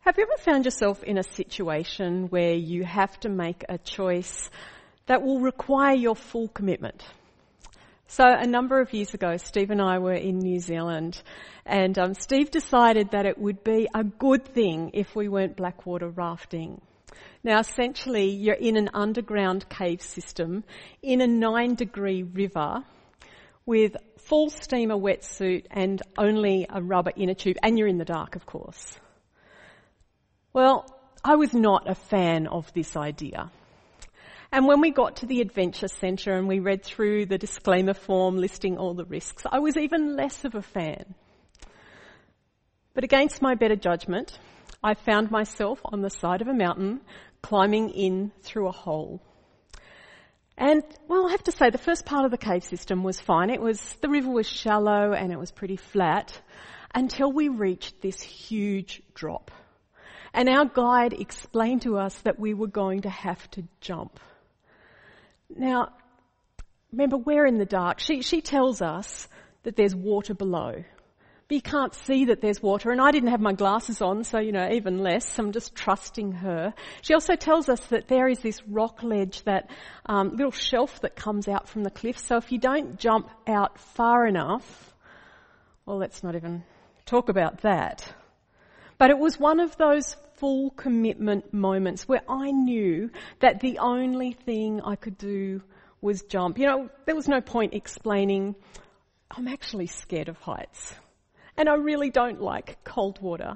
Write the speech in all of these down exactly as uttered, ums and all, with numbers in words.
Have you ever found yourself in a situation where you have to make a choice that will require your full commitment? So a number of years ago, Steve and I were in New Zealand, and um, Steve decided that it would be a good thing if we weren't blackwater rafting. Now, essentially, you're in an underground cave system in a nine-degree river with full steamer wetsuit and only a rubber inner tube, and you're in the dark, of course. Well, I was not a fan of this idea. And when we got to the Adventure Centre and we read through the disclaimer form listing all the risks, I was even less of a fan. But against my better judgment, I found myself on the side of a mountain climbing in through a hole. And, well, I have to say, the first part of the cave system was fine. It was, the river was shallow and it was pretty flat until we reached this huge drop. And our guide explained to us that we were going to have to jump. Now, remember, we're in the dark. She, she tells us that there's water below. But you can't see that there's water, and I didn't have my glasses on, so, you know, even less. I'm just trusting her. She also tells us that there is this rock ledge, that um, little shelf that comes out from the cliff. So if you don't jump out far enough, well, let's not even talk about that. But it was one of those full commitment moments where I knew that the only thing I could do was jump. You know, there was no point explaining, I'm actually scared of heights. And I really don't like cold water.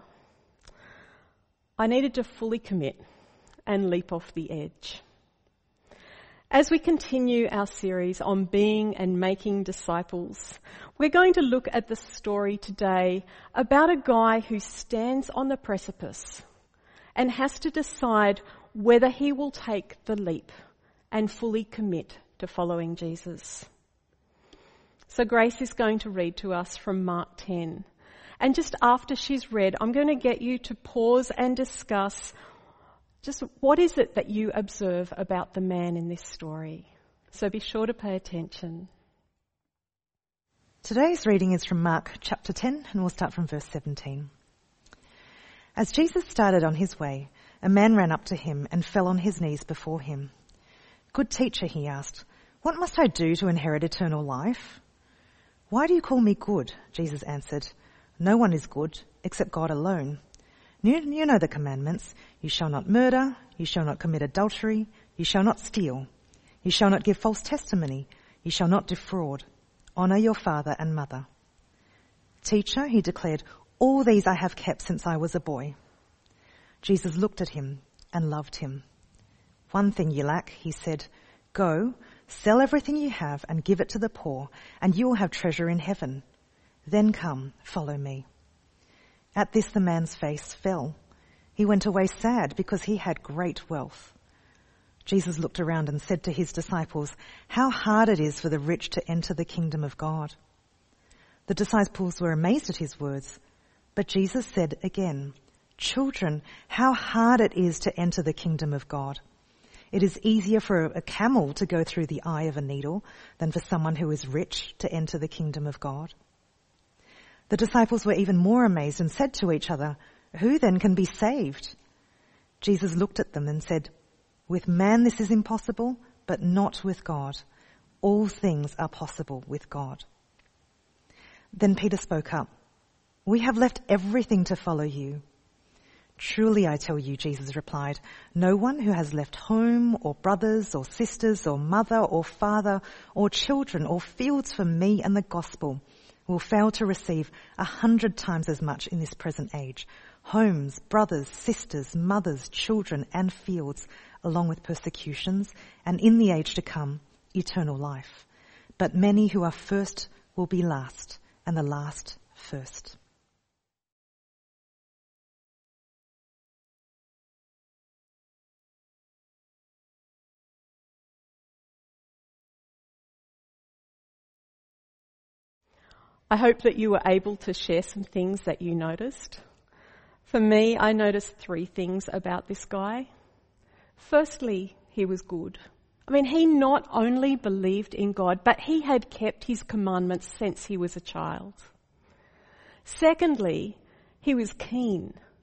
I needed to fully commit and leap off the edge. As we continue our series on being and making disciples, we're going to look at the story today about a guy who stands on the precipice and has to decide whether he will take the leap and fully commit to following Jesus. So Grace is going to read to us from Mark ten. And just after she's read, I'm going to get you to pause and discuss just what is it that you observe about the man in this story. So be sure to pay attention. Today's reading is from Mark chapter ten, and we'll start from verse seventeen. As Jesus started on his way, a man ran up to him and fell on his knees before him. "Good teacher," he asked, "what must I do to inherit eternal life?" "Why do you call me good?" Jesus answered. "No one is good except God alone. You, you know the commandments. You shall not murder. You shall not commit adultery. You shall not steal. You shall not give false testimony. You shall not defraud. Honour your father and mother." "Teacher," he declared, "all these I have kept since I was a boy." Jesus looked at him and loved him. "One thing you lack," he said. "Go, sell everything you have and give it to the poor, and you will have treasure in heaven. Then come, follow me." At this the man's face fell. He went away sad because he had great wealth. Jesus looked around and said to his disciples, "How hard it is for the rich to enter the kingdom of God." The disciples were amazed at his words. But Jesus said again, "Children, how hard it is to enter the kingdom of God. It is easier for a camel to go through the eye of a needle than for someone who is rich to enter the kingdom of God." The disciples were even more amazed and said to each other, "Who then can be saved?" Jesus looked at them and said, "With man this is impossible, but not with God. All things are possible with God." Then Peter spoke up. "We have left everything to follow you." "Truly I tell you," Jesus replied, "no one who has left home or brothers or sisters or mother or father or children or fields for me and the gospel will fail to receive a hundred times as much in this present age, homes, brothers, sisters, mothers, children, and fields, along with persecutions, and in the age to come, eternal life. But many who are first will be last, and the last first." I hope that you were able to share some things that you noticed. For me, I noticed three things about this guy. Firstly, he was good. I mean, he not only believed in God, but he had kept his commandments since he was a child. Secondly, he was keen.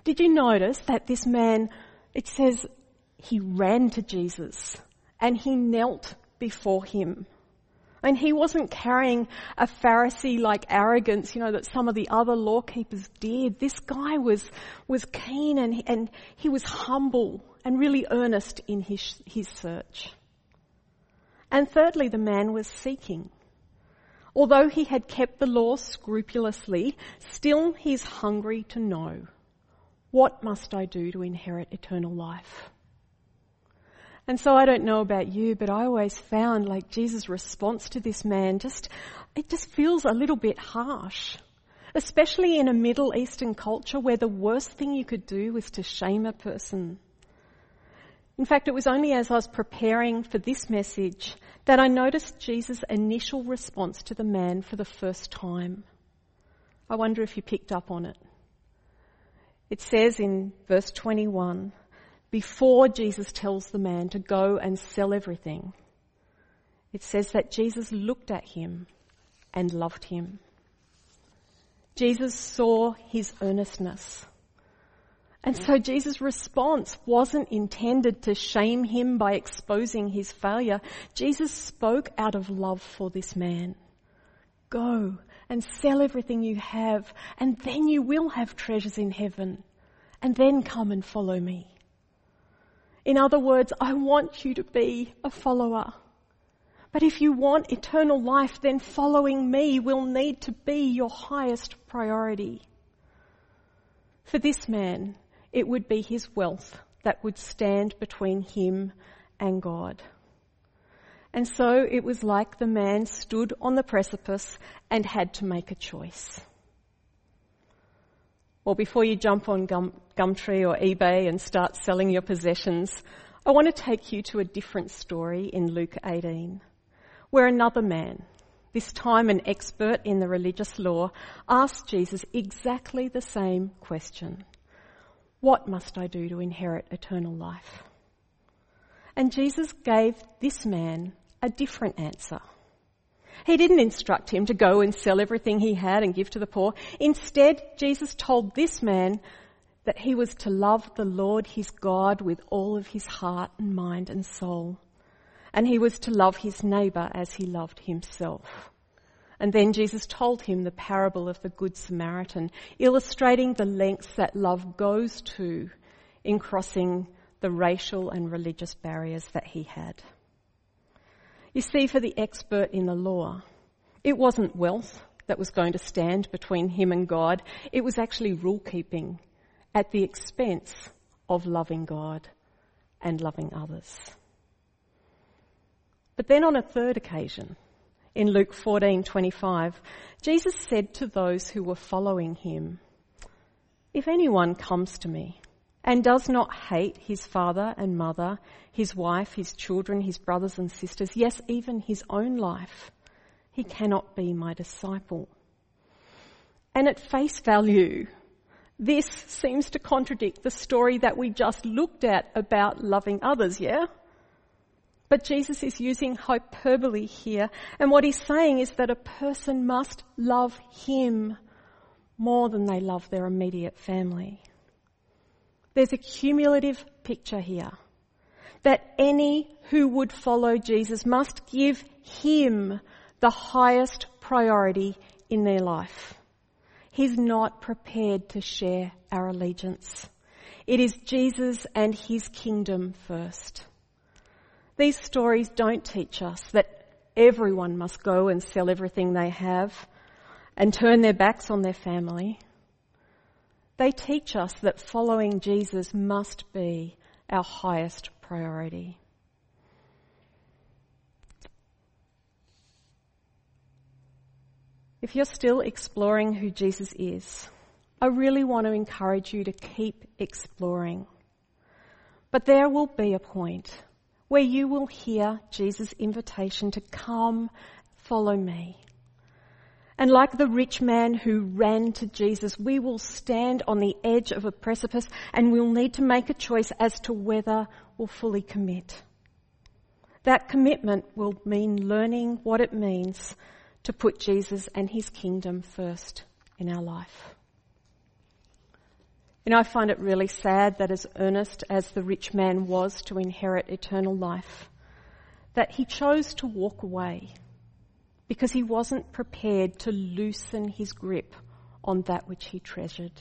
Did you notice that this man, it says he ran to Jesus and he knelt before him? And he wasn't carrying a Pharisee-like arrogance, you know, that some of the other law keepers did. This guy was, was keen and, and he was humble and really earnest in his, his search. And thirdly, the man was seeking. Although he had kept the law scrupulously, still he's hungry to know, what must I do to inherit eternal life? And so I don't know about you, but I always found like Jesus' response to this man just, it just feels a little bit harsh. Especially in a Middle Eastern culture where the worst thing you could do was to shame a person. In fact, it was only as I was preparing for this message that I noticed Jesus' initial response to the man for the first time. I wonder if you picked up on it. It says in verse twenty-one, before Jesus tells the man to go and sell everything, it says that Jesus looked at him and loved him. Jesus saw his earnestness. And so Jesus' response wasn't intended to shame him by exposing his failure. Jesus spoke out of love for this man. Go and sell everything you have, and then you will have treasures in heaven. And then come and follow me. In other words, I want you to be a follower. But if you want eternal life, then following me will need to be your highest priority. For this man, it would be his wealth that would stand between him and God. And so it was like the man stood on the precipice and had to make a choice. Well, before you jump on Gum, Gumtree or eBay and start selling your possessions, I want to take you to a different story in Luke eighteen, where another man, this time an expert in the religious law, asked Jesus exactly the same question. What must I do to inherit eternal life? And Jesus gave this man a different answer. He didn't instruct him to go and sell everything he had and give to the poor. Instead, Jesus told this man that he was to love the Lord his God with all of his heart and mind and soul. And he was to love his neighbour as he loved himself. And then Jesus told him the parable of the Good Samaritan, illustrating the lengths that love goes to in crossing the racial and religious barriers that he had. You see, for the expert in the law, it wasn't wealth that was going to stand between him and God. It was actually rule keeping at the expense of loving God and loving others. But then on a third occasion, in Luke fourteen twenty-five, Jesus said to those who were following him, if anyone comes to me and does not hate his father and mother, his wife, his children, his brothers and sisters, yes, even his own life, he cannot be my disciple. And at face value, this seems to contradict the story that we just looked at about loving others, yeah? But Jesus is using hyperbole here, and what he's saying is that a person must love him more than they love their immediate family. There's a cumulative picture here that any who would follow Jesus must give him the highest priority in their life. He's not prepared to share our allegiance. It is Jesus and his kingdom first. These stories don't teach us that everyone must go and sell everything they have and turn their backs on their family. They teach us that following Jesus must be our highest priority. If you're still exploring who Jesus is, I really want to encourage you to keep exploring. But there will be a point where you will hear Jesus' invitation to come, follow me. And like the rich man who ran to Jesus, we will stand on the edge of a precipice and we'll need to make a choice as to whether we'll fully commit. That commitment will mean learning what it means to put Jesus and his kingdom first in our life. You know, I find it really sad that as earnest as the rich man was to inherit eternal life, that he chose to walk away because he wasn't prepared to loosen his grip on that which he treasured.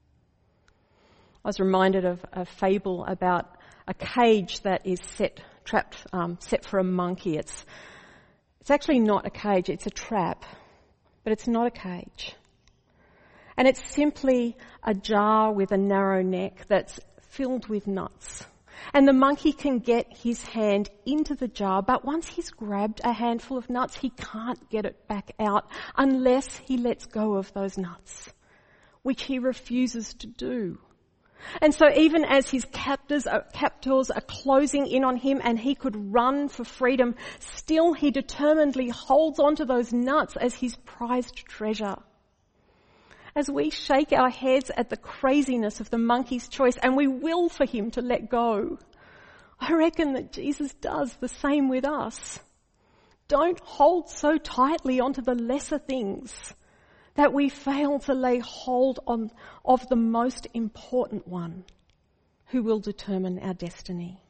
I was reminded of a fable about a cage that is set, trapped, um, set for a monkey. It's, it's actually not a cage, it's a trap, but it's not a cage. And it's simply a jar with a narrow neck that's filled with nuts. And the monkey can get his hand into the jar, but once he's grabbed a handful of nuts, he can't get it back out unless he lets go of those nuts, which he refuses to do. And so even as his captors are, captors are closing in on him and he could run for freedom, still he determinedly holds onto those nuts as his prized treasure. As we shake our heads at the craziness of the monkey's choice and we will for him to let go, I reckon that Jesus does the same with us. Don't hold so tightly onto the lesser things that we fail to lay hold on of the most important one who will determine our destiny.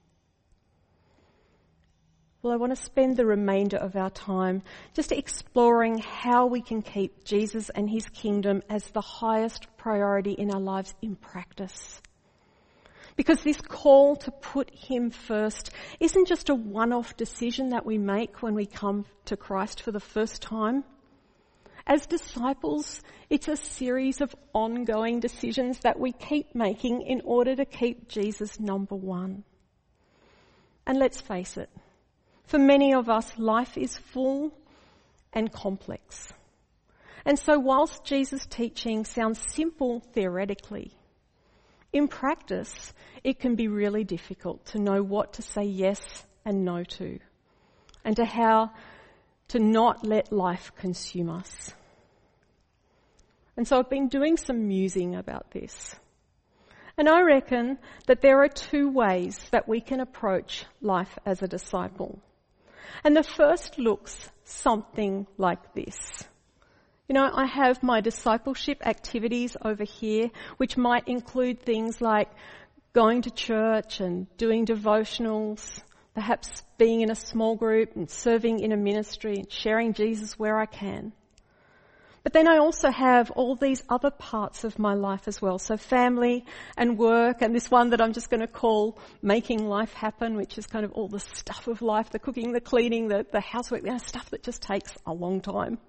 Well, I want to spend the remainder of our time just exploring how we can keep Jesus and his kingdom as the highest priority in our lives in practice. Because this call to put him first isn't just a one-off decision that we make when we come to Christ for the first time. As disciples, it's a series of ongoing decisions that we keep making in order to keep Jesus number one. And let's face it, for many of us, life is full and complex. And so whilst Jesus' teaching sounds simple theoretically, in practice, it can be really difficult to know what to say yes and no to, and to how to not let life consume us. And so I've been doing some musing about this. And I reckon that there are two ways that we can approach life as a disciple. And the first looks something like this. You know, I have my discipleship activities over here, which might include things like going to church and doing devotionals, perhaps being in a small group and serving in a ministry and sharing Jesus where I can. But then I also have all these other parts of my life as well. So family and work, and this one that I'm just going to call making life happen, which is kind of all the stuff of life, the cooking, the cleaning, the, the housework, you know, stuff that just takes a long time.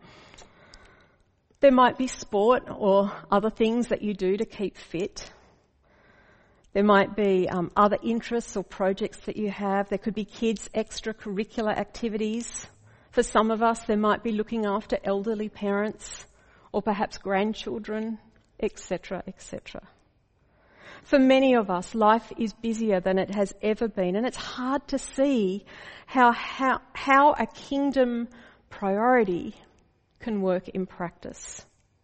There might be sport or other things that you do to keep fit. There might be um, other interests or projects that you have. There could be kids' extracurricular activities. For some of us, there might be looking after elderly parents or perhaps grandchildren, et cetera, et cetera. For many of us, life is busier than it has ever been, and it's hard to see how, how, how a kingdom priority can work in practice.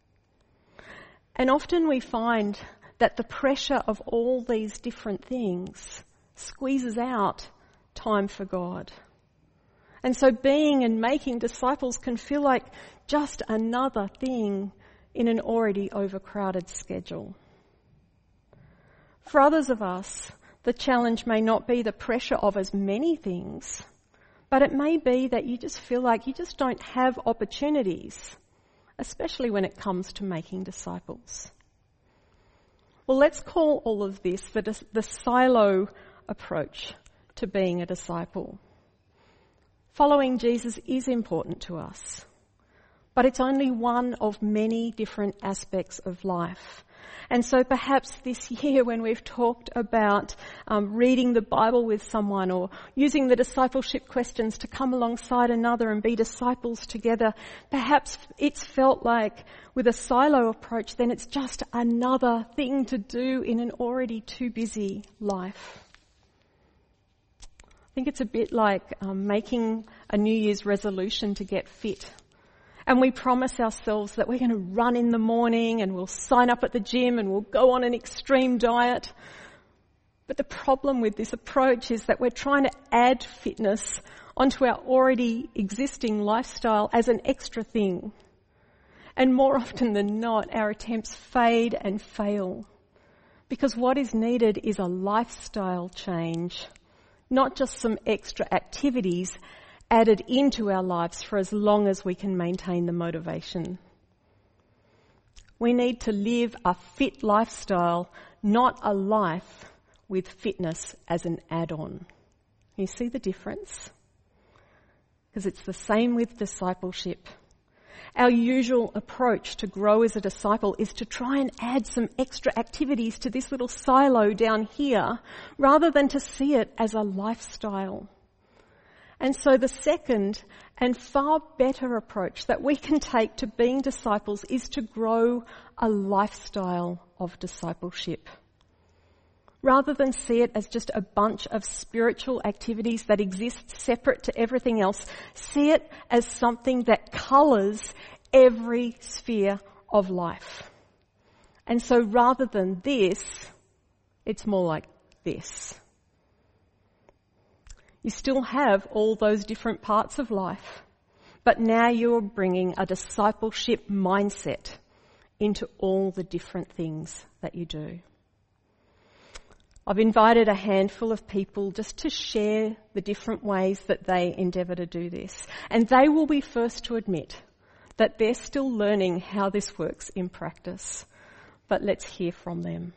And often we find that the pressure of all these different things squeezes out time for God. And so being and making disciples can feel like just another thing in an already overcrowded schedule. For others of us, the challenge may not be the pressure of as many things, but it may be that you just feel like you just don't have opportunities, especially when it comes to making disciples. Well, let's call all of this the, the silo approach to being a disciple. Following Jesus is important to us, but it's only one of many different aspects of life. And so perhaps this year when we've talked about um, reading the Bible with someone or using the discipleship questions to come alongside another and be disciples together, perhaps it's felt like with a silo approach, then it's just another thing to do in an already too busy life. I think it's a bit like um, making a New Year's resolution to get fit. And we promise ourselves that we're going to run in the morning and we'll sign up at the gym and we'll go on an extreme diet. But the problem with this approach is that we're trying to add fitness onto our already existing lifestyle as an extra thing. And more often than not, our attempts fade and fail Because what is needed is a lifestyle change, not just some extra activities added into our lives for as long as we can maintain the motivation. We need to live a fit lifestyle, not a life with fitness as an add-on. You see the difference? Because it's the same with discipleship. Our usual approach to grow as a disciple is to try and add some extra activities to this little silo down here, rather than to see it as a lifestyle. And so the second and far better approach that we can take to being disciples is to grow a lifestyle of discipleship. Rather than see it as just a bunch of spiritual activities that exist separate to everything else, see it as something that colours every sphere of life. And so rather than this, it's more like this. You still have all those different parts of life, but now you're bringing a discipleship mindset into all the different things that you do. I've invited a handful of people just to share the different ways that they endeavour to do this. And they will be first to admit that they're still learning how this works in practice. But let's hear from them.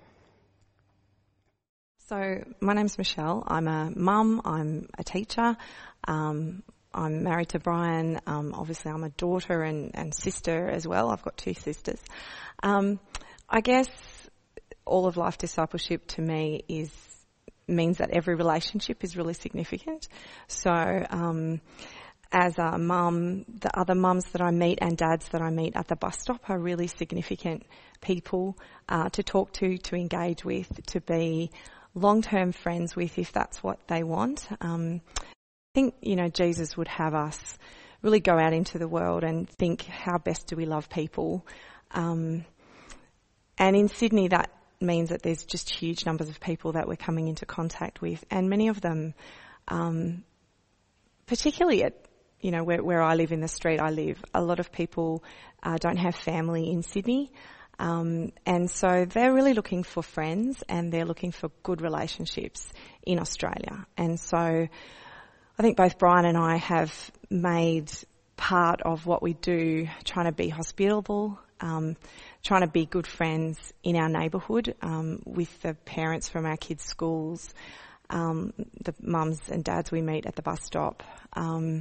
So my name's Michelle. I'm a mum. I'm a teacher. Um, I'm married to Brian. Um, obviously, I'm a daughter and, and sister as well. I've got two sisters. Um, I guess all of life discipleship to me is means that every relationship is really significant. So um, as a mum, the other mums that I meet and dads that I meet at the bus stop are really significant people uh, to talk to, to engage with, to be long-term friends with if that's what they want. Um, I think, you know, Jesus would have us really go out into the world and think, how best do we love people? Um, and in Sydney, that means that there's just huge numbers of people that we're coming into contact with, and many of them, um, particularly at, you know, where, where I live, in the street I live, a lot of people uh, don't have family in Sydney, um, and so they're really looking for friends and they're looking for good relationships in Australia. And so I think both Brian and I have made part of what we do trying to be hospitable, um, trying to be good friends in our neighbourhood, um, with the parents from our kids' schools, um, the mums and dads we meet at the bus stop. Um,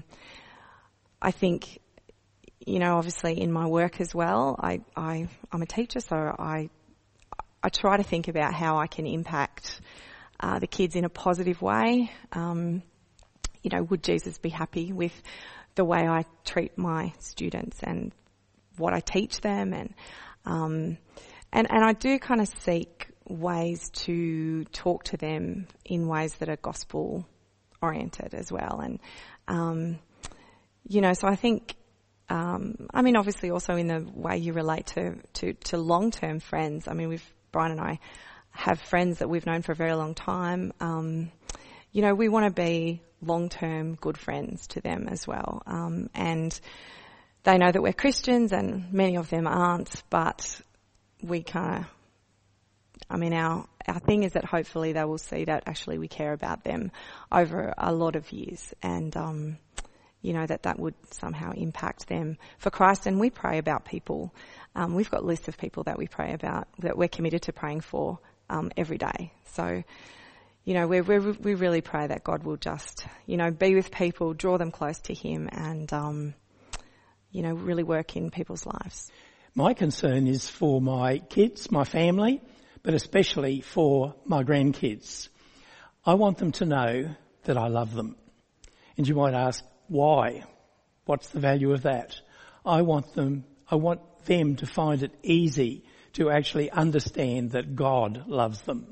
I think, you know, obviously in my work as well, I, I, I'm a teacher, so I, I try to think about how I can impact uh, the kids in a positive way. Um, you know, would Jesus be happy with the way I treat my students and what I teach them, and um, and and I do kind of seek ways to talk to them in ways that are gospel oriented as well. And um, you know, so I think, um, I mean, obviously also in the way you relate to to, to long term friends. I mean, we've Brian and I have friends that we've known for a very long time. Um, you know, we want to be long term good friends to them as well, um, and they know that we're Christians, and many of them aren't, but we kind of, I mean, our, our thing is that hopefully they will see that actually we care about them over a lot of years, and, um, you know, that that would somehow impact them for Christ. And we pray about people. Um, we've got lists of people that we pray about, that we're committed to praying for um, every day. So, you know, we we we really pray that God will just, you know, be with people, draw them close to Him, and um, you know, really work in people's lives. My concern is for my kids, my family, but especially for my grandkids. I want them to know that I love them. And you might ask, why? What's the value of that? I want them, I want them to find it easy to actually understand that God loves them.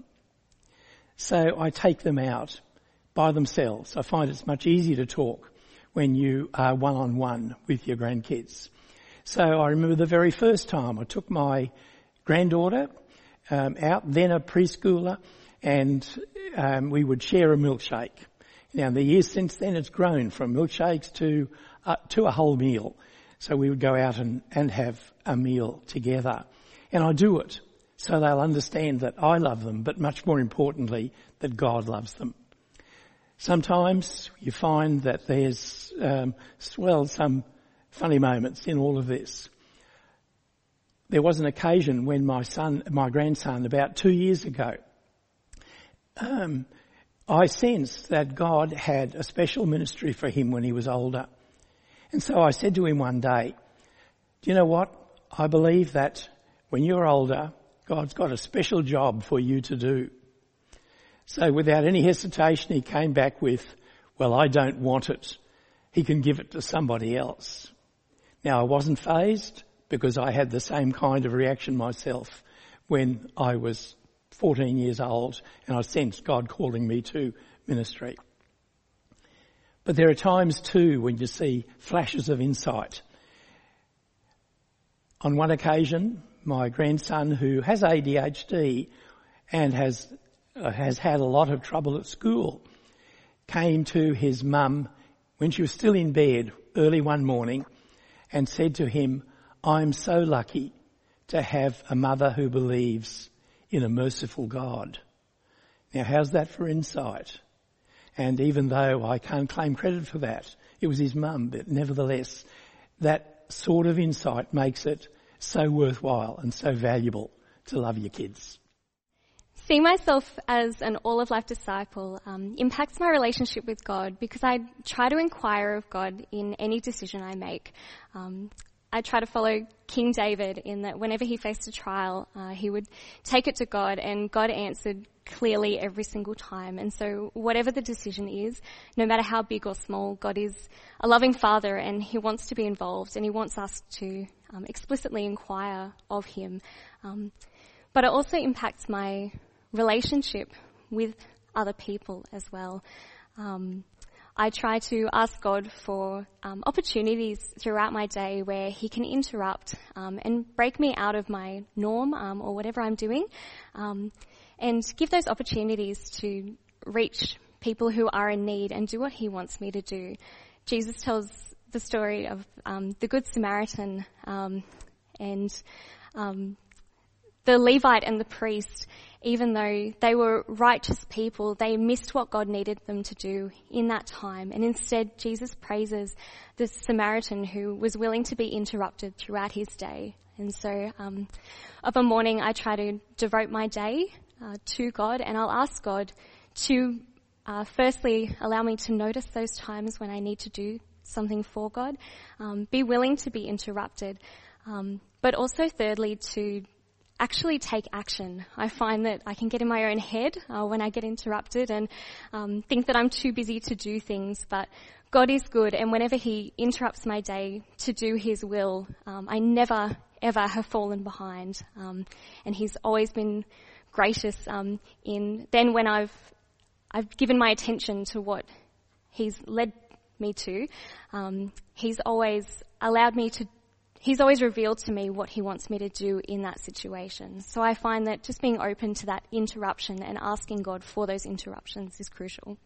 So I take them out by themselves. I find it's much easier to talk when you are one-on-one with your grandkids. So I remember the very first time I took my granddaughter um, out, then a preschooler, and um, we would share a milkshake. Now, in the years since then, it's grown from milkshakes to uh, to a whole meal. So we would go out and, and have a meal together. And I do it so they'll understand that I love them, but much more importantly, that God loves them. Sometimes you find that there's, um, well, some funny moments in all of this. There was an occasion when my son, my grandson, about two years ago, um, I sensed that God had a special ministry for him when he was older. And so I said to him one day, do you know what? I believe that when you're older, God's got a special job for you to do. So without any hesitation, he came back with, well, I don't want it. He can give it to somebody else. Now, I wasn't fazed because I had the same kind of reaction myself when I was fourteen years old and I sensed God calling me to ministry. But there are times too when you see flashes of insight. On one occasion, my grandson, who has A D H D and has uh, has had a lot of trouble at school, came to his mum when she was still in bed early one morning and said to him, I'm so lucky to have a mother who believes in a merciful God. Now, how's that for insight? And even though I can't claim credit for that, it was his mum, but nevertheless, that sort of insight makes it so worthwhile and so valuable to love your kids. Seeing myself as an all-of-life disciple um, impacts my relationship with God because I try to inquire of God in any decision I make. Um, I try to follow King David in that whenever he faced a trial, uh, he would take it to God, and God answered clearly every single time. And so whatever the decision is, no matter how big or small, God is a loving Father and he wants to be involved and he wants us to um, explicitly inquire of him. Um, but it also impacts my relationship with other people as well. Um, I try to ask God for um, opportunities throughout my day where he can interrupt um, and break me out of my norm um, or whatever I'm doing, um, and give those opportunities to reach people who are in need and do what he wants me to do. Jesus tells the story of um, the Good Samaritan um, and um, the Levite and the priest. Even though they were righteous people, they missed what God needed them to do in that time. And instead, Jesus praises the Samaritan who was willing to be interrupted throughout his day. And so um, of a morning, I try to devote my day uh, to God, and I'll ask God to uh, firstly allow me to notice those times when I need to do something for God, um, be willing to be interrupted, um, but also thirdly to actually take action. I find that I can get in my own head uh, when I get interrupted and um, think that I'm too busy to do things, but God is good, and whenever he interrupts my day to do his will, um, I never ever have fallen behind, um, and he's always been gracious um, in then when I've I've given my attention to what he's led me to, um, he's always allowed me to He's always revealed to me what he wants me to do in that situation. So I find that just being open to that interruption and asking God for those interruptions is crucial.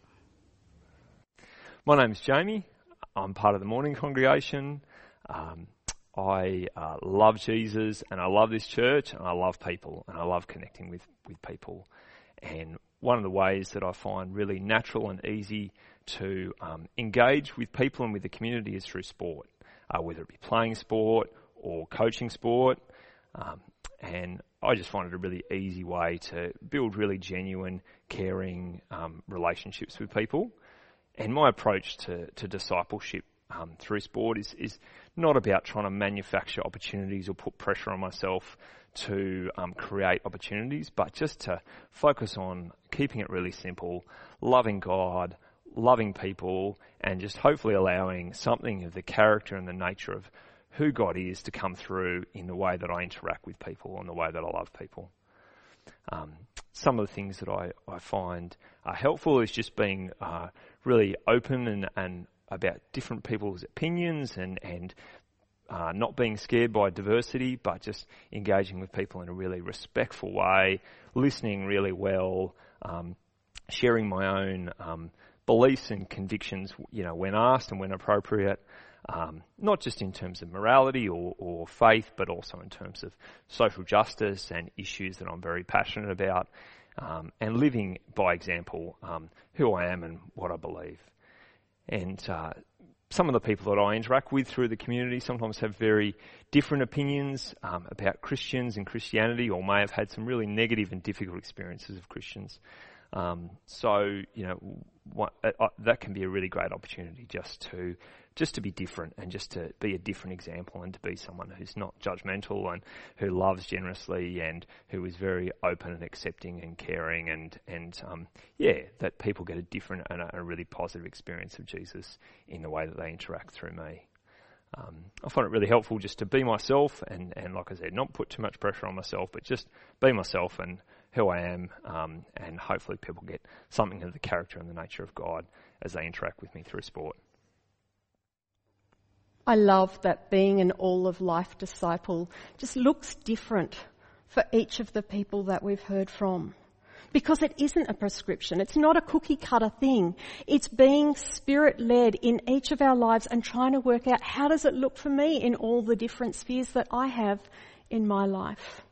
My name's Jamie. I'm part of the morning congregation. Um, I uh, love Jesus and I love this church and I love people and I love connecting with, with people. And one of the ways that I find really natural and easy to um, engage with people and with the community is through sport. Uh, whether it be playing sport or coaching sport. Um, and I just find it a really easy way to build really genuine, caring um, relationships with people. And my approach to, to discipleship um, through sport is, is not about trying to manufacture opportunities or put pressure on myself to um, create opportunities, but just to focus on keeping it really simple, loving God, loving people, and just hopefully allowing something of the character and the nature of who God is to come through in the way that I interact with people and the way that I love people. Um, some of the things that I, I find are helpful is just being uh, really open and, and about different people's opinions and, and uh, not being scared by diversity, but just engaging with people in a really respectful way, listening really well, um, sharing my own um, beliefs and convictions, you know, when asked and when appropriate, um, not just in terms of morality or, or faith, but also in terms of social justice and issues that I'm very passionate about, um, and living by example um, who I am and what I believe. And uh, some of the people that I interact with through the community sometimes have very different opinions um, about Christians and Christianity, or may have had some really negative and difficult experiences of Christians. Um, so, you know, what, uh, that can be a really great opportunity just to just to be different and just to be a different example, and to be someone who's not judgmental and who loves generously and who is very open and accepting and caring, and, and um, yeah, that people get a different and a, a really positive experience of Jesus in the way that they interact through me. Um, I find it really helpful just to be myself and, and, like I said, not put too much pressure on myself, but just be myself and who I am, um, and hopefully people get something of the character and the nature of God as they interact with me through sport. I love that being an all-of-life disciple just looks different for each of the people that we've heard from. Because it isn't a prescription. It's not a cookie-cutter thing. It's being Spirit-led in each of our lives and trying to work out, how does it look for me in all the different spheres that I have in my life?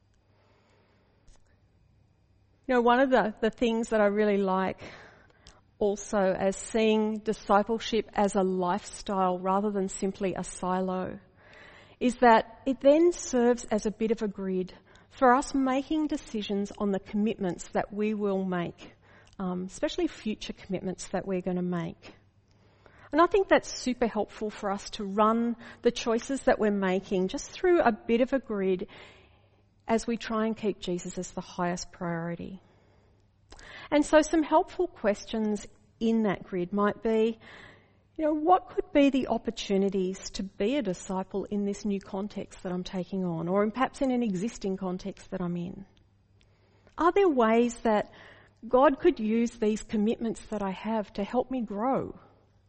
You know, one of the, the things that I really like also as seeing discipleship as a lifestyle rather than simply a silo is that it then serves as a bit of a grid for us making decisions on the commitments that we will make, um, especially future commitments that we're going to make. And I think that's super helpful for us to run the choices that we're making just through a bit of a grid as we try and keep Jesus as the highest priority. And so some helpful questions in that grid might be, you know, what could be the opportunities to be a disciple in this new context that I'm taking on, or perhaps in an existing context that I'm in? Are there ways that God could use these commitments that I have to help me grow?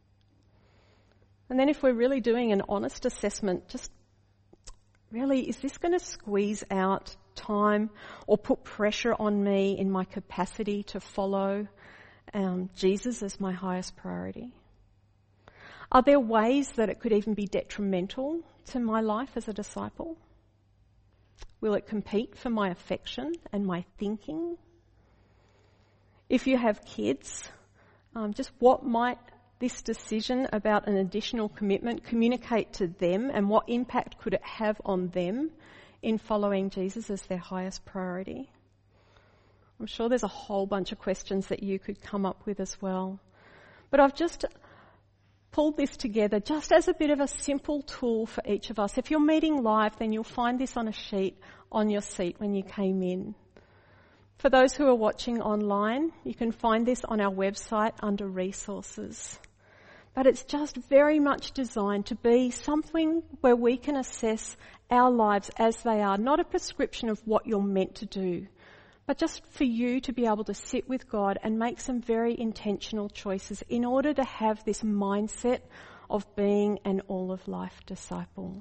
And then if we're really doing an honest assessment, just really, is this going to squeeze out time or put pressure on me in my capacity to follow um, Jesus as my highest priority? Are there ways that it could even be detrimental to my life as a disciple? Will it compete for my affection and my thinking? If you have kids, um, just what might this decision about an additional commitment communicate to them, and what impact could it have on them in following Jesus as their highest priority? I'm sure there's a whole bunch of questions that you could come up with as well. But I've just pulled this together just as a bit of a simple tool for each of us. If you're meeting live, then you'll find this on a sheet on your seat when you came in. For those who are watching online, you can find this on our website under resources. But it's just very much designed to be something where we can assess our lives as they are, not a prescription of what you're meant to do, but just for you to be able to sit with God and make some very intentional choices in order to have this mindset of being an all-of-life disciple.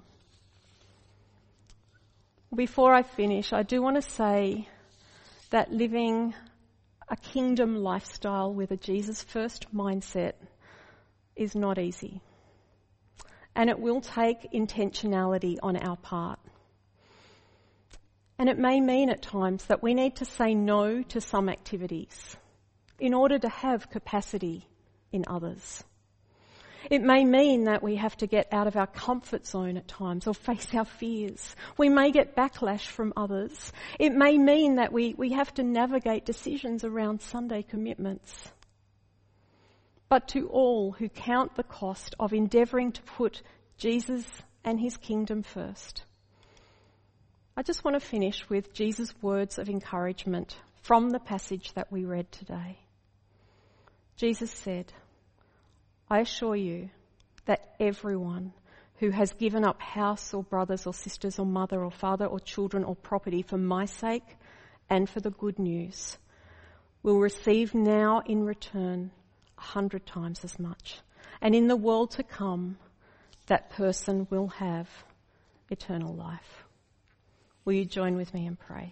Before I finish, I do want to say that living a kingdom lifestyle with a Jesus-first mindset is not easy. And it will take intentionality on our part. And it may mean at times that we need to say no to some activities in order to have capacity in others. It may mean that we have to get out of our comfort zone at times or face our fears. We may get backlash from others. It may mean that we, we have to navigate decisions around Sunday commitments. But to all who count the cost of endeavouring to put Jesus and his kingdom first, I just want to finish with Jesus' words of encouragement from the passage that we read today. Jesus said, "I assure you that everyone who has given up house or brothers or sisters or mother or father or children or property for my sake and for the good news will receive now in return a hundred times as much. And in the world to come, that person will have eternal life." Will you join with me and pray?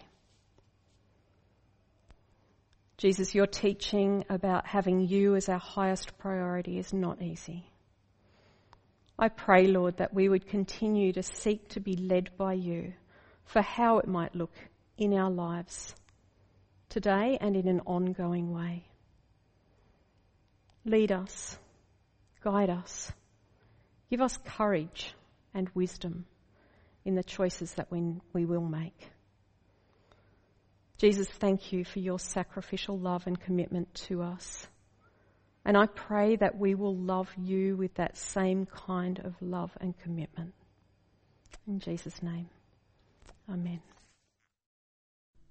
Jesus, your teaching about having you as our highest priority is not easy. I pray, Lord, that we would continue to seek to be led by you for how it might look in our lives today and in an ongoing way. Lead us, guide us, give us courage and wisdom in the choices that we, we will make. Jesus, thank you for your sacrificial love and commitment to us. And I pray that we will love you with that same kind of love and commitment. In Jesus' name, amen.